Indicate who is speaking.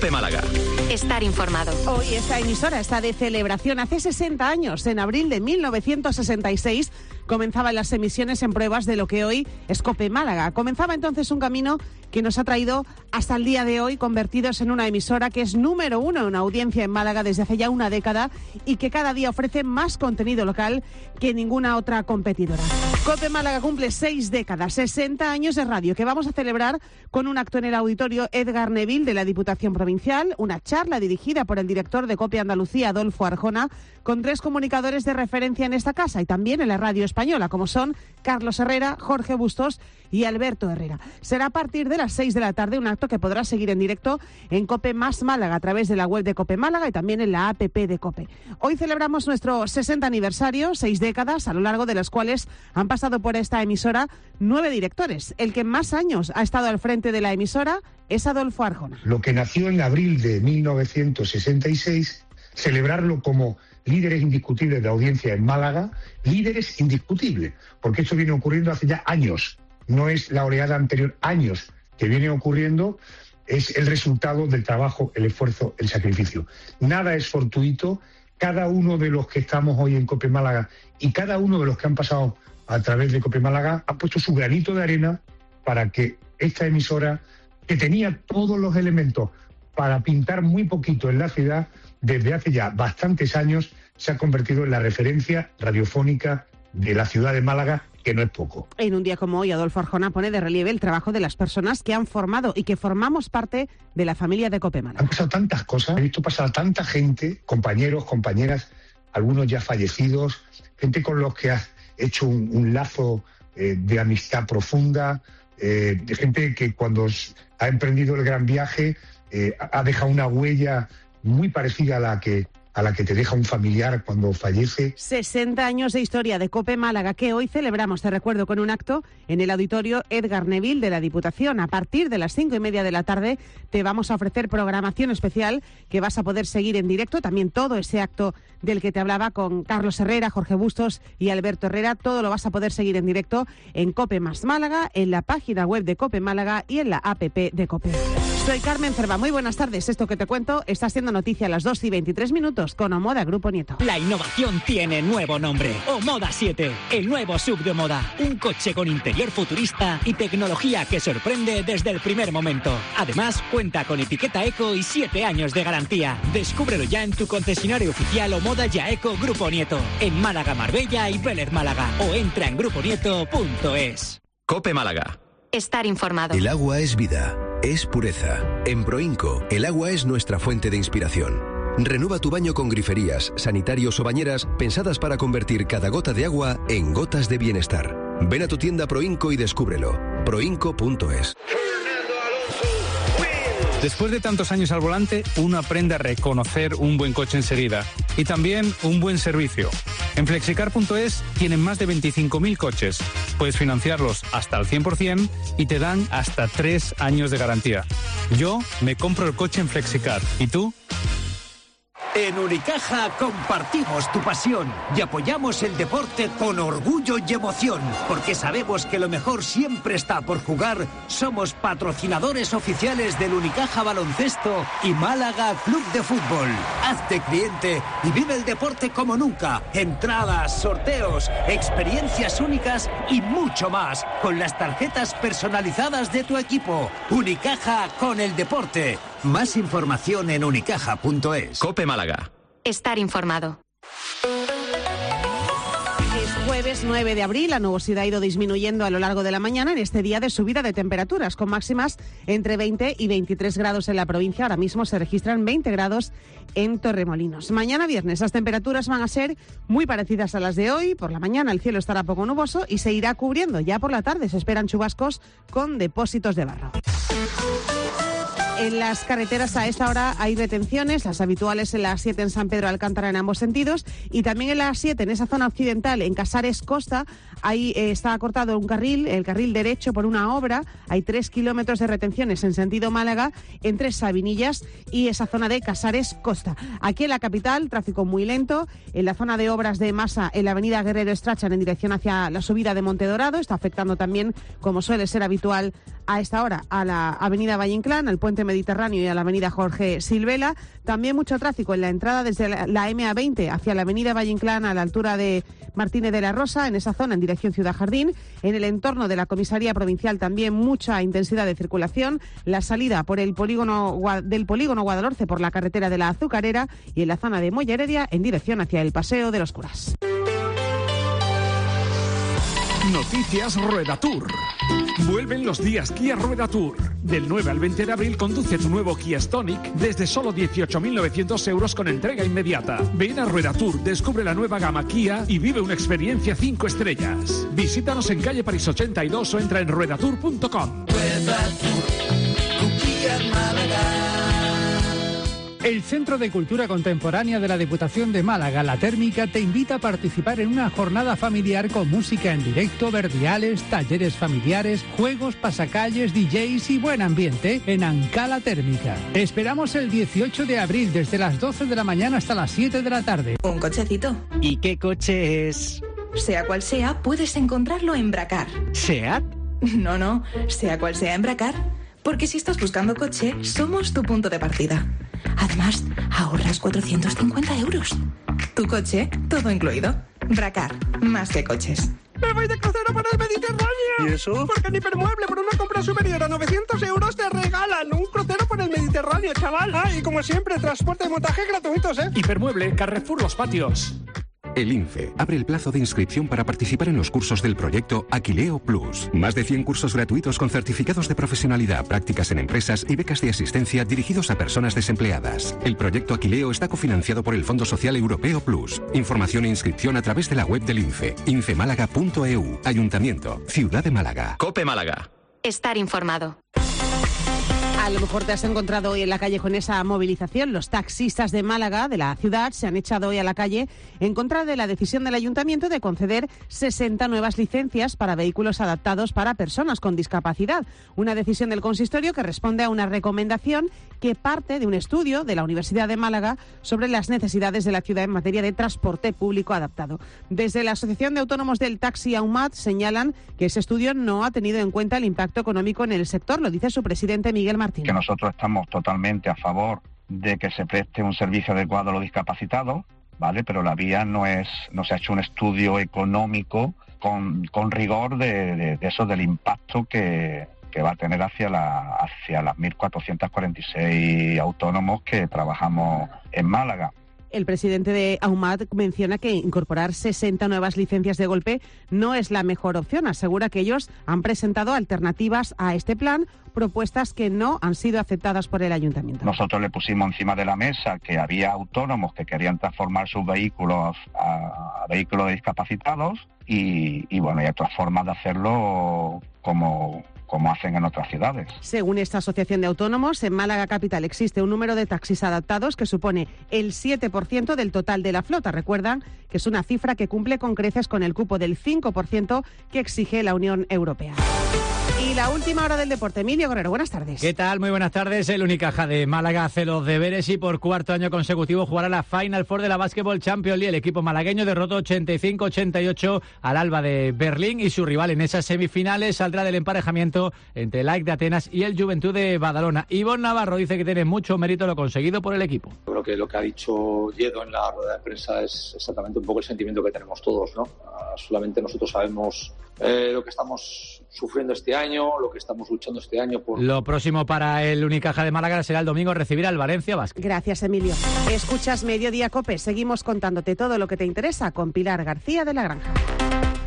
Speaker 1: COPE Málaga.
Speaker 2: Estar informado.
Speaker 3: Hoy esta emisora está de celebración. Hace 60 años, en abril de 1966, comenzaban las emisiones en pruebas de lo que hoy es COPE Málaga. Comenzaba entonces un camino que nos ha traído hasta el día de hoy, convertidos en una emisora que es número uno en audiencia en Málaga desde hace ya una década y que cada día ofrece más contenido local que ninguna otra competidora. COPE Málaga cumple 6 décadas, 60 años de radio, que vamos a celebrar con un acto en el auditorio Edgar Neville de la Diputación Provincial, una charla dirigida por el director de COPE Andalucía, Adolfo Arjona, con 3 comunicadores de referencia en esta casa y también en la radio española, como son Carlos Herrera, Jorge Bustos y Alberto Herrera. Será a partir de las 6 de la tarde un acto que podrás seguir en directo en COPE Más Málaga a través de la web de COPE Málaga y también en la APP de COPE. Hoy celebramos nuestro 60 aniversario, 6 décadas, a lo largo de las cuales han pasado por esta emisora 9 directores. El que más años ha estado al frente de la emisora es Adolfo Arjona.
Speaker 4: Lo que nació en abril de 1966, celebrarlo como líderes indiscutibles de audiencia en Málaga, líderes indiscutibles, porque esto viene ocurriendo hace ya años, no es la oleada anterior, años que viene ocurriendo, es el resultado del trabajo, el esfuerzo, el sacrificio. Nada es fortuito, cada uno de los que estamos hoy en COPE Málaga y cada uno de los que han pasado a través de COPE Málaga ha puesto su granito de arena para que esta emisora, que tenía todos los elementos para pintar muy poquito en la ciudad, desde hace ya bastantes años se ha convertido en la referencia radiofónica de la ciudad de Málaga, que no es poco.
Speaker 3: En un día como hoy, Adolfo Arjona pone de relieve el trabajo de las personas que han formado y que formamos parte de la familia de COPE Málaga.
Speaker 4: Han pasado tantas cosas, he visto pasar a tanta gente, compañeros, compañeras, algunos ya fallecidos, gente con los que has hecho un lazo de amistad profunda, de gente que cuando ha emprendido el gran viaje ha dejado una huella muy parecida a la que te deja un familiar cuando fallece.
Speaker 3: 60 años de historia de COPE Málaga que hoy celebramos, te recuerdo, con un acto en el auditorio Edgar Neville de la Diputación. A partir de las 5:30 de la tarde te vamos a ofrecer programación especial que vas a poder seguir en directo. También todo ese acto del que te hablaba con Carlos Herrera, Jorge Bustos y Alberto Herrera, todo lo vas a poder seguir en directo en COPE Más Málaga, en la página web de COPE Málaga y en la APP de COPE. Soy Carmen Cerva, muy buenas tardes. Esto que te cuento está siendo noticia a las 2:23 con Omoda Grupo Nieto.
Speaker 5: La innovación tiene nuevo nombre. Omoda 7, el nuevo SUV de Omoda. Un coche con interior futurista y tecnología que sorprende desde el primer momento. Además, cuenta con etiqueta eco y 7 años de garantía. Descúbrelo ya en tu concesionario oficial Omoda Yaeco Grupo Nieto, en Málaga, Marbella y Vélez Málaga. O entra en gruponieto.es.
Speaker 1: COPE Málaga.
Speaker 2: Estar informado.
Speaker 6: El agua es vida, es pureza. En Proinco, el agua es nuestra fuente de inspiración. Renueva tu baño con griferías, sanitarios o bañeras pensadas para convertir cada gota de agua en gotas de bienestar. Ven a tu tienda Proinco y descúbrelo. Proinco.es.
Speaker 7: Después de tantos años al volante, uno aprende a reconocer un buen coche enseguida y también un buen servicio. En Flexicar.es tienen más de 25.000 coches. Puedes financiarlos hasta al 100% y te dan hasta 3 años de garantía. Yo me compro el coche en Flexicar. ¿Y tú?
Speaker 8: En Unicaja compartimos tu pasión y apoyamos el deporte con orgullo y emoción, porque sabemos que lo mejor siempre está por jugar. Somos patrocinadores oficiales del Unicaja Baloncesto y Málaga Club de Fútbol. Hazte cliente y vive el deporte como nunca. Entradas, sorteos, experiencias únicas y mucho más con las tarjetas personalizadas de tu equipo. Unicaja con el deporte. Más información en unicaja.es.
Speaker 1: COPE Málaga.
Speaker 2: Estar informado.
Speaker 3: Es jueves 9 de abril, la nubosidad ha ido disminuyendo a lo largo de la mañana en este día de subida de temperaturas, con máximas entre 20 y 23 grados en la provincia. Ahora mismo se registran 20 grados en Torremolinos. Mañana viernes las temperaturas van a ser muy parecidas a las de hoy. Por la mañana el cielo estará poco nuboso y se irá cubriendo. Ya por la tarde se esperan chubascos con depósitos de barro. En las carreteras a esta hora hay retenciones, las habituales en la A7 en San Pedro de Alcántara en ambos sentidos y también en la A7 en esa zona occidental en Casares Costa. Ahí está cortado un carril, el carril derecho por una obra. Hay 3 kilómetros de retenciones en sentido Málaga entre Sabinillas y esa zona de Casares Costa. Aquí en la capital, tráfico muy lento. En la zona de obras de masa en la avenida Guerrero Strachan en dirección hacia la subida de Monte Dorado. Está afectando también, como suele ser habitual, a esta hora a la avenida Valle Inclán, al puente Mediterráneo y a la avenida Jorge Silvela. También mucho tráfico en la entrada desde la MA20 hacia la avenida Valle Inclán a la altura de Martínez de la Rosa, en esa zona en dirección Ciudad Jardín. En el entorno de la comisaría provincial también mucha intensidad de circulación. La salida por el polígono Guadalhorce por la carretera de la Azucarera y en la zona de Moya Heredia en dirección hacia el Paseo de los Curas.
Speaker 1: Noticias Rueda Tour. Vuelven los días Kia Rueda Tour. Del 9 al 20 de abril conduce tu nuevo Kia Stonic desde solo 18.900 euros con entrega inmediata. Ven a Rueda Tour, descubre la nueva gama Kia y vive una experiencia 5 estrellas. Visítanos en calle París 82 o entra en ruedatour.com.
Speaker 9: Rueda Tour, con Kia Málaga.
Speaker 7: El Centro de Cultura Contemporánea de la Diputación de Málaga, La Térmica, te invita a participar en una jornada familiar con música en directo, verdiales, talleres familiares, juegos, pasacalles, DJs y buen ambiente en Anca La Térmica. Esperamos el 18 de abril desde las 12 de la mañana hasta las 7 de la tarde.
Speaker 10: Un cochecito.
Speaker 5: ¿Y qué coche es?
Speaker 10: Sea cual sea, puedes encontrarlo en Bracar.
Speaker 5: ¿SEAT?
Speaker 10: No, sea cual sea en Bracar. Porque si estás buscando coche, somos tu punto de partida. Además, ahorras 450 euros. Tu coche, todo incluido. Bracar, más que coches.
Speaker 11: ¡Me voy de crucero por el Mediterráneo!
Speaker 12: ¿Y eso?
Speaker 11: Porque en Hipermueble, por una compra superior a 900 euros, te regalan un crucero por el Mediterráneo, chaval. Ah, y como siempre, transporte y montaje gratuitos, ¿eh?
Speaker 1: Hipermueble, Carrefour Los Patios.
Speaker 13: El INFE abre el plazo de inscripción para participar en los cursos del proyecto Aquileo Plus. Más de 100 cursos gratuitos con certificados de profesionalidad, prácticas en empresas y becas de asistencia dirigidos a personas desempleadas. El proyecto Aquileo está cofinanciado por el Fondo Social Europeo Plus. Información e inscripción a través de la web del INFE, infemálaga.eu. Ayuntamiento, Ciudad de Málaga.
Speaker 6: COPE Málaga.
Speaker 2: Estar informado.
Speaker 3: A lo mejor te has encontrado hoy en la calle con esa movilización. Los taxistas de Málaga, de la ciudad, se han echado hoy a la calle en contra de la decisión del ayuntamiento de conceder 60 nuevas licencias para vehículos adaptados para personas con discapacidad. Una decisión del consistorio que responde a una recomendación que parte de un estudio de la Universidad de Málaga sobre las necesidades de la ciudad en materia de transporte público adaptado. Desde la Asociación de Autónomos del Taxi AUMAT señalan que ese estudio no ha tenido en cuenta el impacto económico en el sector. Lo dice su presidente Miguel Martín.
Speaker 14: Que nosotros estamos totalmente a favor de que se preste un servicio adecuado a los discapacitados, ¿vale? Pero la vía no se ha hecho un estudio económico con rigor de eso, del impacto que va a tener hacia las 1.446 autónomos que trabajamos en Málaga.
Speaker 3: El presidente de AUMAT menciona que incorporar 60 nuevas licencias de golpe no es la mejor opción. Asegura que ellos han presentado alternativas a este plan, propuestas que no han sido aceptadas por el ayuntamiento.
Speaker 14: Nosotros le pusimos encima de la mesa que había autónomos que querían transformar sus vehículos a vehículos de discapacitados y bueno, hay otras formas de hacerlo como hacen en otras ciudades.
Speaker 3: Según esta asociación de autónomos, en Málaga Capital existe un número de taxis adaptados que supone el 7% del total de la flota. Recuerdan que es una cifra que cumple con creces con el cupo del 5% que exige la Unión Europea. Y la última hora del deporte. Emilio Guerrero, buenas tardes.
Speaker 5: ¿Qué tal? Muy buenas tardes. El Unicaja de Málaga hace los deberes y por cuarto año consecutivo jugará la Final Four de la Basketball Champions League. El equipo malagueño derrotó 85-88 al Alba de Berlín y su rival en esas semifinales saldrá del emparejamiento entre el AEK de Atenas y el Juventud de Badalona. Ivonne Navarro dice que tiene mucho mérito lo conseguido por el equipo.
Speaker 15: Creo que lo que ha dicho Lledó en la rueda de prensa es exactamente un poco el sentimiento que tenemos todos, ¿no? Solamente nosotros sabemos lo que estamos sufriendo este año, lo que estamos luchando este año por...
Speaker 5: Lo próximo para el Unicaja de Málaga será el domingo recibir al Valencia Basket.
Speaker 3: Gracias, Emilio. Escuchas Mediodía COPE. Seguimos contándote todo lo que te interesa con Pilar García de la Granja.